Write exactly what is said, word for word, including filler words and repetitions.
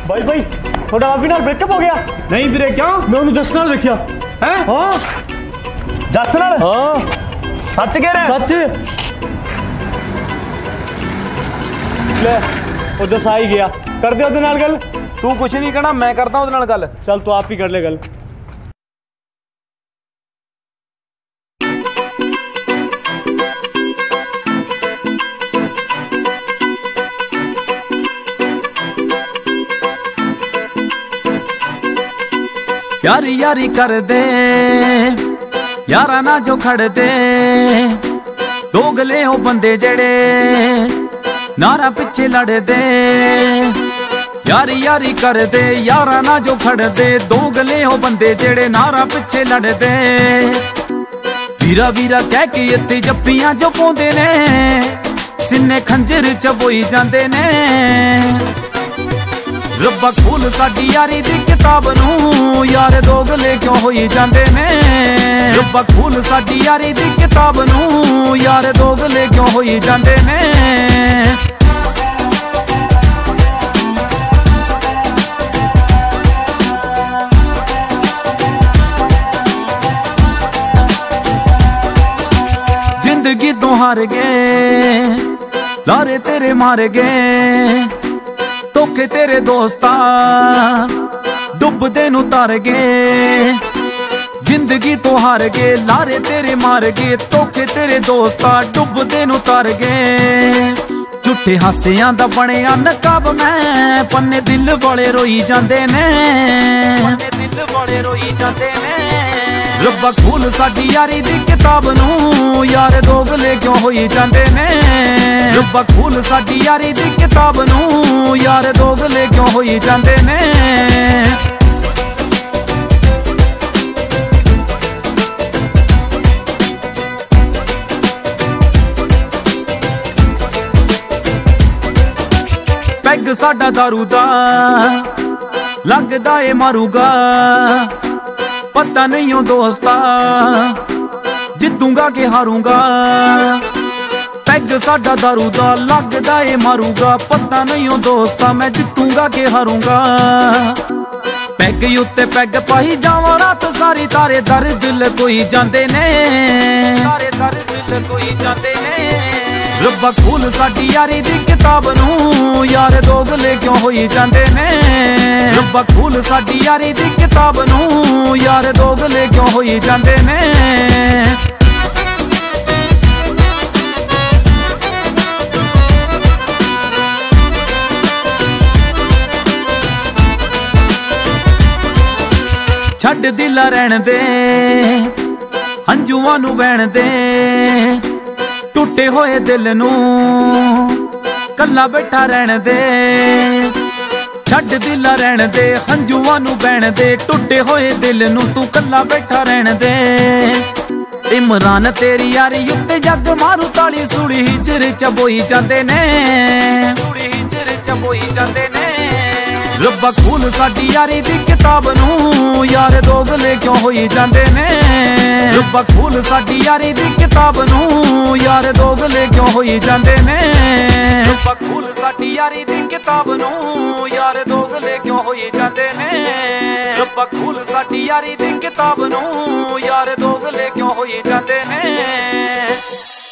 भाई भाई थोड़ा आप भी नाल ब्रेकअप हो गया? नहीं वीरे क्यों? मैं उन्हें जस नाल देखिया है। हाँ जस नाल? हाँ सच कह रहा है? सच ले वो जस आ ही गया। कर दे ਉਹਦੇ ਨਾਲ ਗੱਲ। तू कुछ नहीं कहना, मैं करता ਉਹਦੇ ਨਾਲ ਗੱਲ। चल तू आप ही कर ले गल। यारी यारी कर दे यारा ना जो खड़ दे, दोगले हो बंदे जेड़े नारा पिछे लड़ दे। यारी यारी कर दे यारा ना जो खड़ दे, दोगले हो बंदे जेड़े नारा पिछे लड़ दे। वीरा वीरा कह के इत्थे जप्पियां जो पाउंदे ने, सिन्ने खंजर चबोई जांदे ने। रब्बा खोल साडी यारी दी किताब नूं, यार दोगले क्यों होई जांदे ने। रब्बा खोल साडी यारी दी किताब नूं, यार दोगले क्यों होई जांदे ने। जिंदगी तो हार गए लारे तेरे मार गए, धोखे तेरे दोस्ता डुबदे नू तार गए। जिंदगी तो हार गए लारे तेरे मार गए, धोखे तेरे दोस्ता डुबदे नू तार गए। झूठे हासियां दा बणिया नकाब मैं, पन्ने दिल वाले रोई जांदे ने, पन्ने दिल वाले रोई जांदे ने। रब्बा खोल साडी यारी दी किताब नूं, यार दोगले क्यों होई जांदे ने। रब्बा खोल साडी यारी दी किताब नूं, यार दोगले क्यों होई जांदे ने। पैग साडा दारू दा लगदा ए मारूगा, पता नहीं हो दोस्ता जितूंगा के हारूंगा। पैग साडा दारू दा लगदा ए मारूगा, पता नहीं हो दोस्ता मैं जितूंगा के हारूंगा। पैग उत्ते पैग पाई जावां रात सारी, तारे दर दिल कोई जांदे ने, तारे दर दिल कोई जांदे ने। रब्बा खोल साडी यारी दी किताब नूं, यार दोगले क्यों होई जांदे ने। रब्बा खोल साडी यारी दी किताब नूं, यार दोगले क्यों होई जांदे ने। छड्ड दिला रहण दे हंजुआं नूं वहण दे, टुटे होए दिल नूं कल्ला बैठा रहण दे। छड्ड दिला रहण दे हंजुआं नूं बहण दे, टुटे होए दिल नूं तू कल्ला बैठा रहण दे। इमरान तेरी यारी उत्ते जग मारू ताली, सूली हिजर चबोई जांदे ने, सूली हिजर चबोई जांदे ने। रब्बा खोल साडी यारी दी किताब नूं, यार दोगले क्यों होई जांदे ने। रब्बा खोल साडी यारी दी किताब नूं, यार दोगले क्यों होई जांदे ने। रब्बा खोल साडी यारी दी किताब नूं, यार दोगले क्यों होई जांदे ने। रब्बा खोल साडी यारी दी किताब नूं, यार दोगले क्यों होई जांदे ने।